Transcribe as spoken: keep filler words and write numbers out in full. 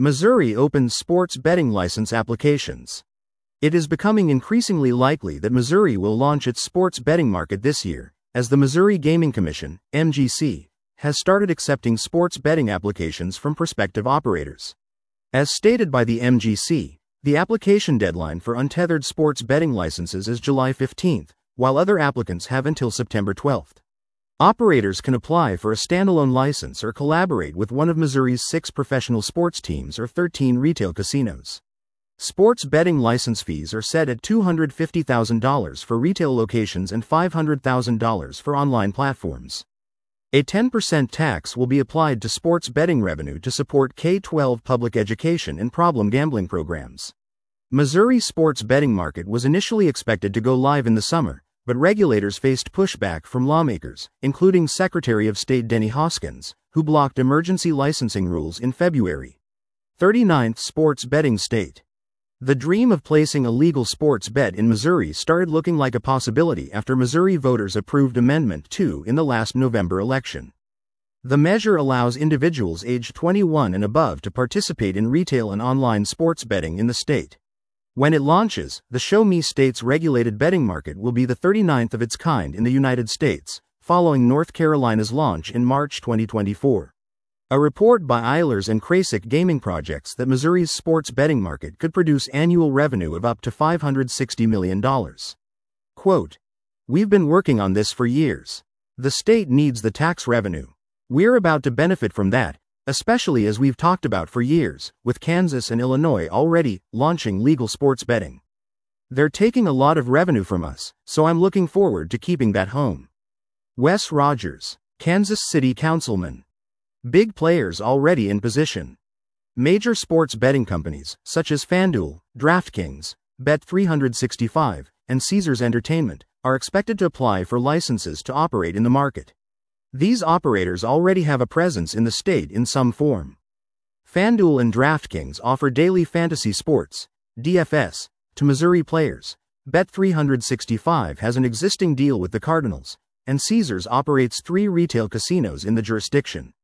Missouri opens sports betting license applications. It is becoming increasingly likely that Missouri will launch its sports betting market this year, as the Missouri Gaming Commission, M G C, has started accepting sports betting applications from prospective operators. As stated by the M G C, the application deadline for untethered sports betting licenses is July fifteenth, while other applicants have until September twelfth. Operators can apply for a standalone license or collaborate with one of Missouri's six professional sports teams or thirteen retail casinos. Sports betting license fees are set at two hundred fifty thousand dollars for retail locations and five hundred thousand dollars for online platforms. A ten percent tax will be applied to sports betting revenue to support K through twelve public education and problem gambling programs. Missouri's sports betting market was initially expected to go live in the summer, but regulators faced pushback from lawmakers, including Secretary of State Denny Hoskins, who blocked emergency licensing rules in February. thirty-ninth Sports Betting State. The dream of placing a legal sports bet in Missouri started looking like a possibility after Missouri voters approved Amendment two in the last November election. The measure allows individuals aged twenty-one and above to participate in retail and online sports betting in the state. When it launches, the Show Me State's regulated betting market will be the thirty-ninth of its kind in the United States, following North Carolina's launch in March twenty twenty-four. A report by Eilers and Krasik Gaming projects that Missouri's sports betting market could produce annual revenue of up to five hundred sixty million dollars. Quote, "We've been working on this for years. The state needs the tax revenue. We're about to benefit from that, especially as we've talked about for years, with Kansas and Illinois already launching legal sports betting. They're taking a lot of revenue from us, so I'm looking forward to keeping that home." Wes Rogers, Kansas City Councilman. Big players already in position. Major sports betting companies, such as FanDuel, DraftKings, Bet three sixty-five, and Caesars Entertainment, are expected to apply for licenses to operate in the market. These operators already have a presence in the state in some form. FanDuel and DraftKings offer daily fantasy sports, D F S, to Missouri players. Bet three sixty-five has an existing deal with the Cardinals, and Caesars operates three retail casinos in the jurisdiction.